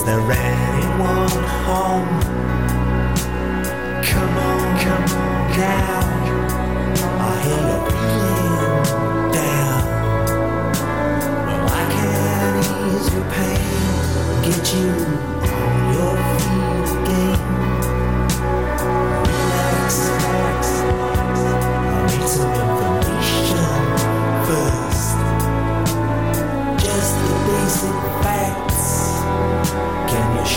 there anyone home? Come on now. I hear you feeling down. Well, I can ease your pain, get you on your feet again. Relax, I need some information first. Just the basic facts. Can you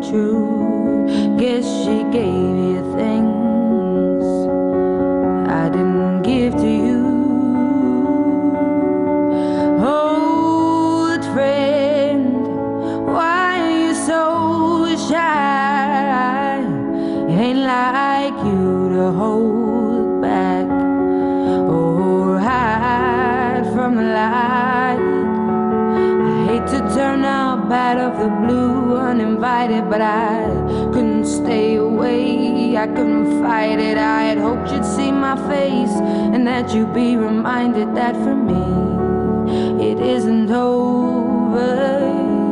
true. Guess she gave you things I didn't give to you. Old friend, why are you so shy? It ain't like you to hold back or hide from the light. I hate to turn out bad of the blue, uninvited, but I couldn't stay away. I couldn't fight it. I had hoped you'd see my face and that you'd be reminded that for me it isn't over.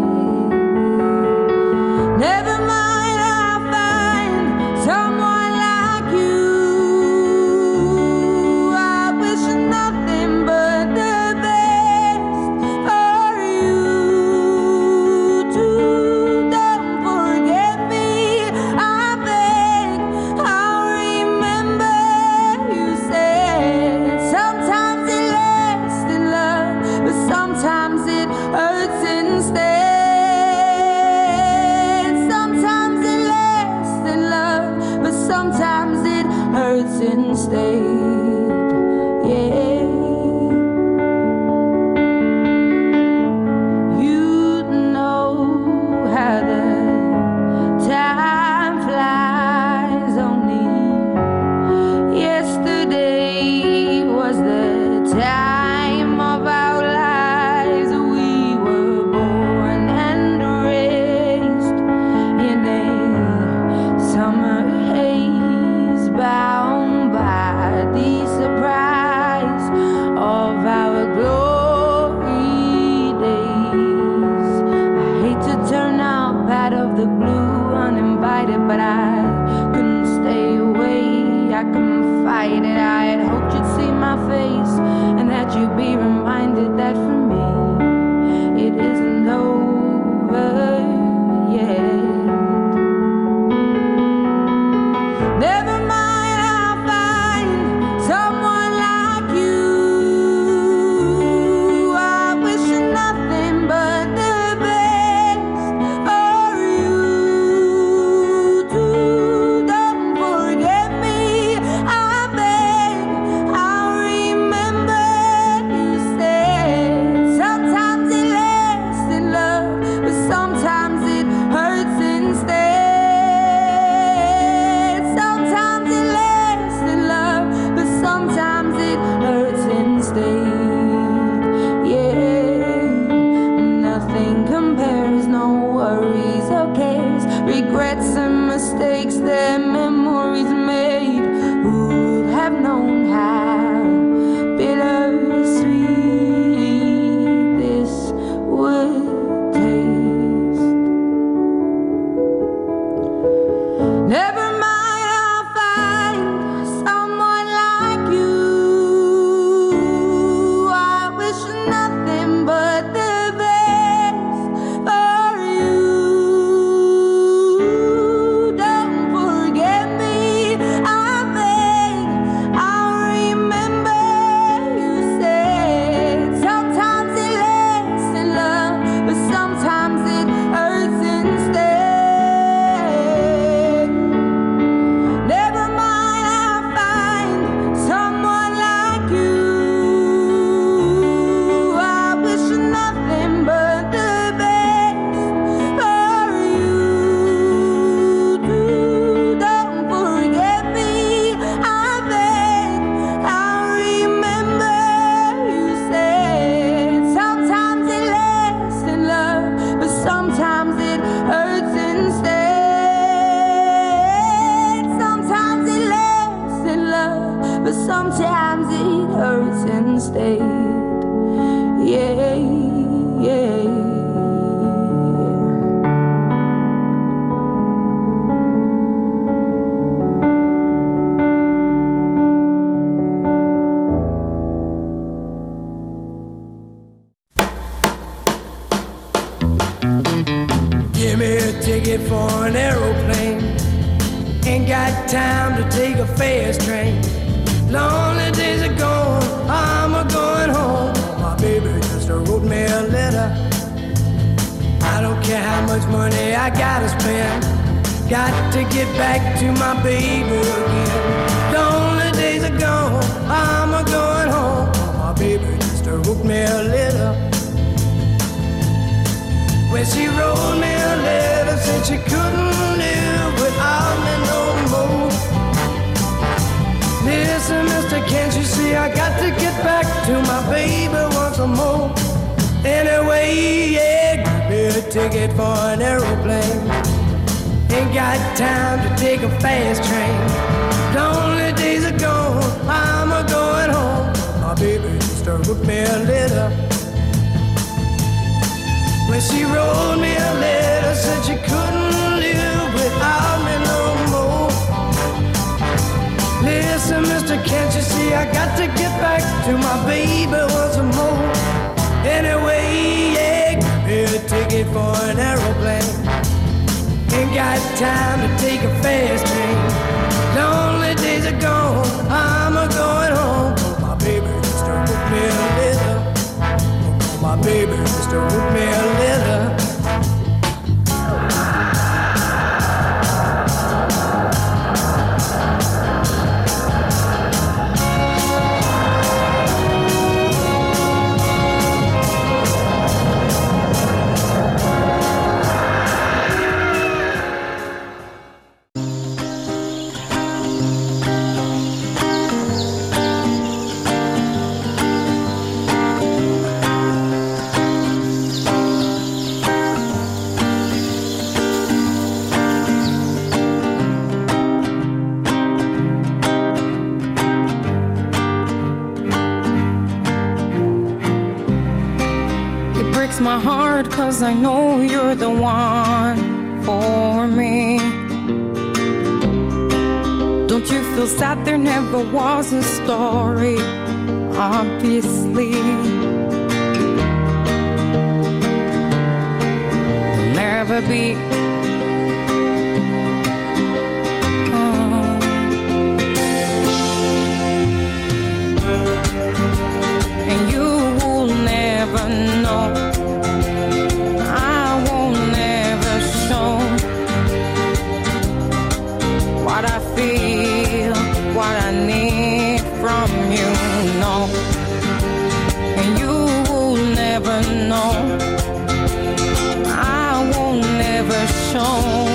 Never mind, I'll find someone like you. I wish nothing but the best for you too. Don't forget me, I beg. I'll remember you said sometimes it lasts in love, but sometimes it hurts instead. Sometimes it lasts in love, but sometimes it hurts instead. Yeah. You know how the time flies. Only yesterday was the time of our lives. We were born and raised in a summer haze, bound by the surprise of our glory days. I hate to turn out bad of the blue, uninvited, but I couldn't stay away. I couldn't fight it. I had hoped you'd see my face and that you'd be reminded that for me it isn't over yet. Never mind, I'll find someone like you. I wish nothing but the best for you too. Don't forget me, I beg. I'll remember you said sometimes it lasts in love, but sometimes it hurts instead. Sometimes it lasts in love, but sometimes it hurts instead. Yeah, nothing compares, no worries or cares, regrets and mistakes that memories made. Who would have known how bittersweet this would taste? Never mind, I'll find someone like you. I wish nothing but the best for you. Don't forget me, I beg. I'll remember you said sometimes it lasts in love, but sometimes it hurts instead. Never mind, I'll find someone like you. I wish nothing but the best for you too. Don't forget me, I beg. I'll remember you said sometimes it lasts in love, but sometimes it hurts instead. Sometimes it lasts in love, but sometimes it hurts instead. Yeah, yeah. Give me a ticket for an aeroplane. Ain't got time to take a fast train. Lonely days are gone, I'm a going home. My baby just wrote me a letter. I I don't care how much money I gotta spend. Got to get back to my baby again. Lonely days are gone, I'm a going home. My baby just wrote me a letter. When she wrote me a letter, said she couldn't live without me no more. Listen, mister, can't you see I got to get back to my baby once more. Anyway, yeah, give me a ticket for an aeroplane. Ain't got time to take a fast train. Lonely days are gone, I'm a going home. My baby just wrote me a letter. When she wrote me a letter, said she couldn't live without me no more. Listen, mister, can't you see I got to get back to my baby once more. Anyway, yeah, give me a ticket for an aeroplane. Ain't got time to take a fast train. Lonely days are gone, I'm a going home. My baby just wrote me a letter. My baby just wrote me a letter. My heart, 'cause I know you're the one for me. Don't you feel sad? There never was a story, obviously. There'll never be. And you will never know. What I feel, what I need from you, no. And you will never know. I will never show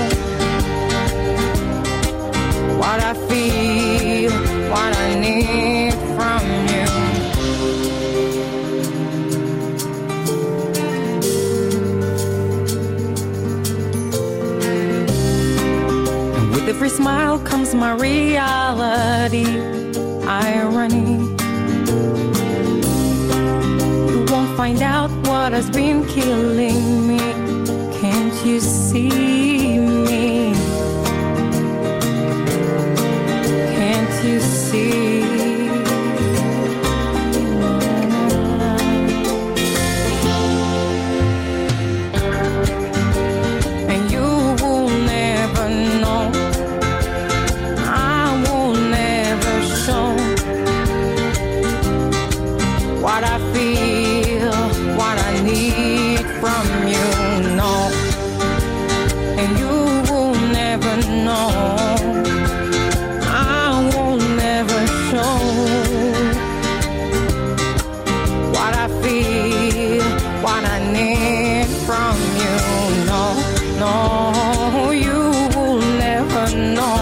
what I feel, what I need from you. With every smile comes my reality, irony. You won't find out what has been killing me. Can't you see me? Can't you see? And you will never know. What I feel, what I need from you, no. And you will never know. I will never show what I feel, what I need from you, no, no. You will never know.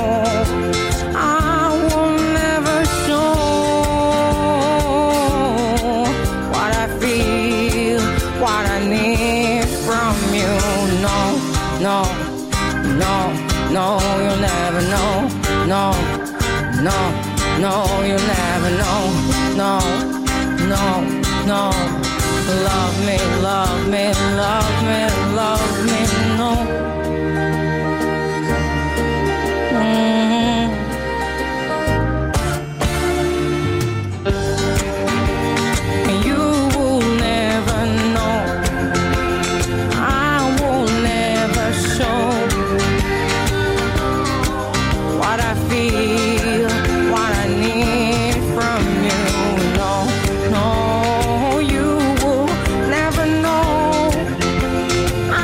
No, no, no, you'll never know. No, no, no, you'll never know. No, no, no. Love me, love me, love me, love me, no. You will never know. I will never show what I feel, what I need from you. No, no, you will never know.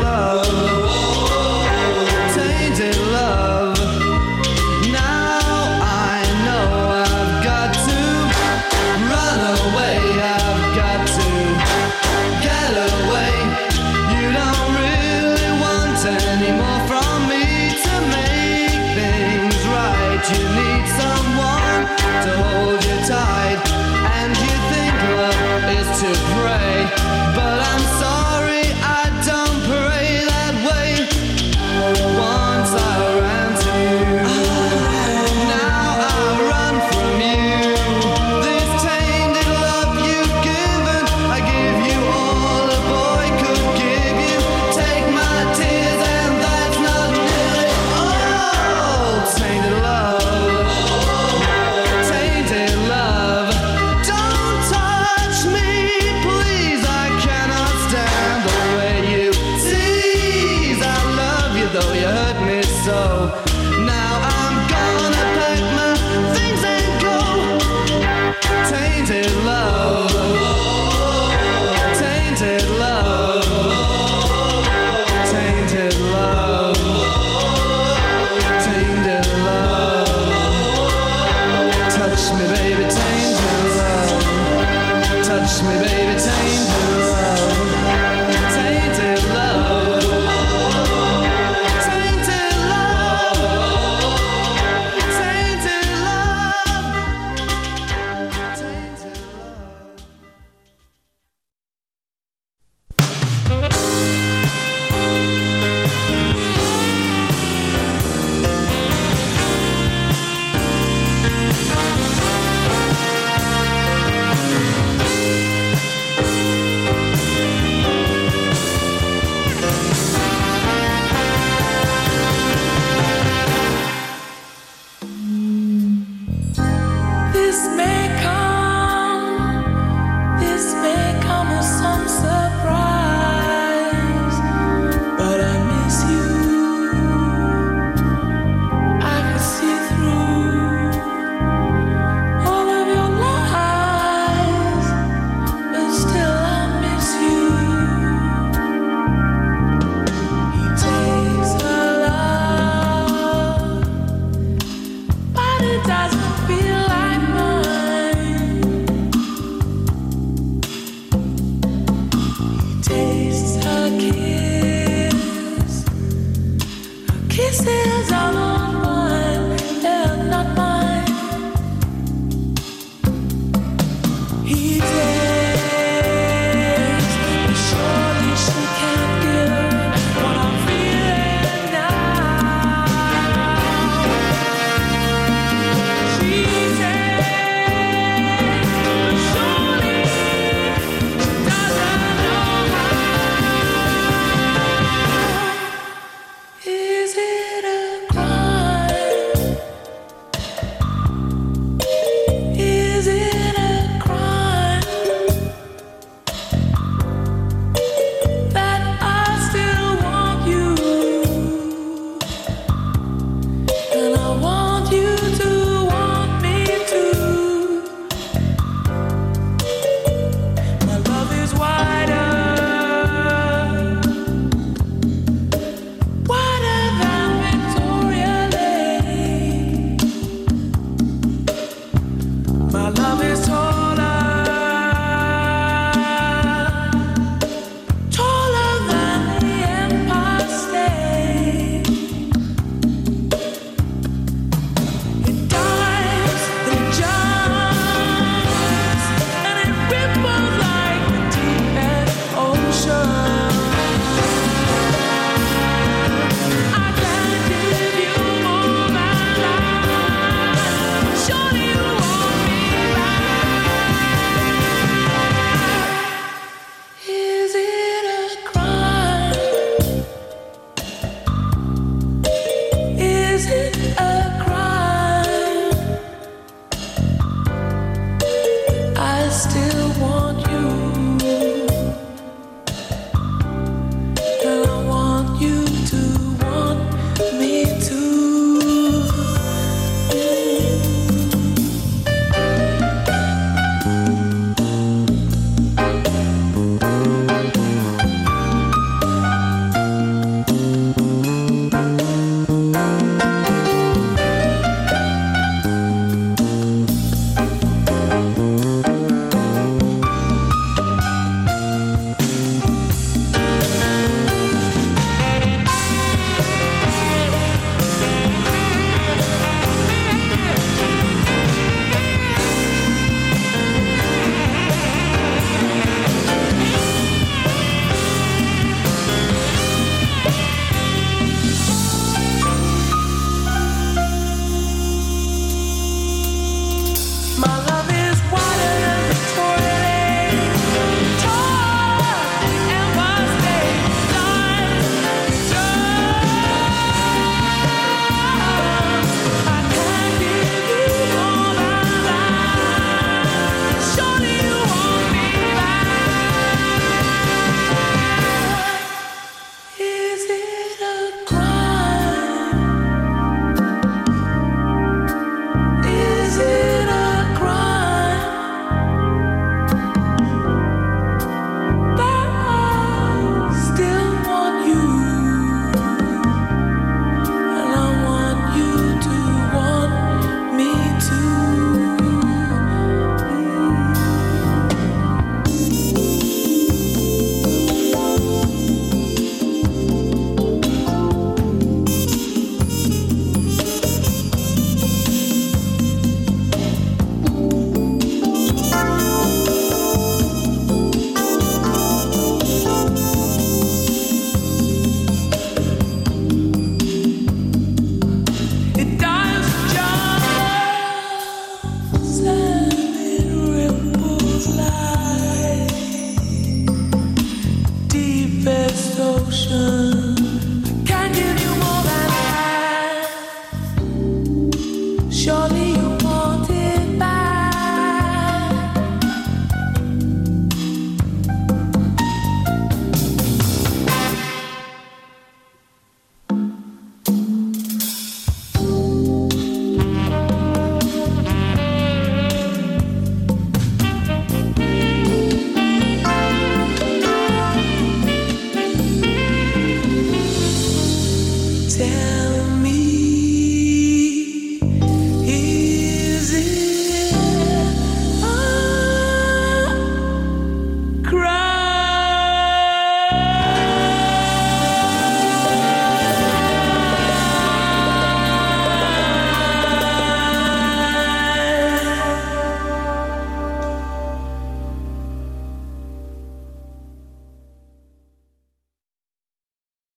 love.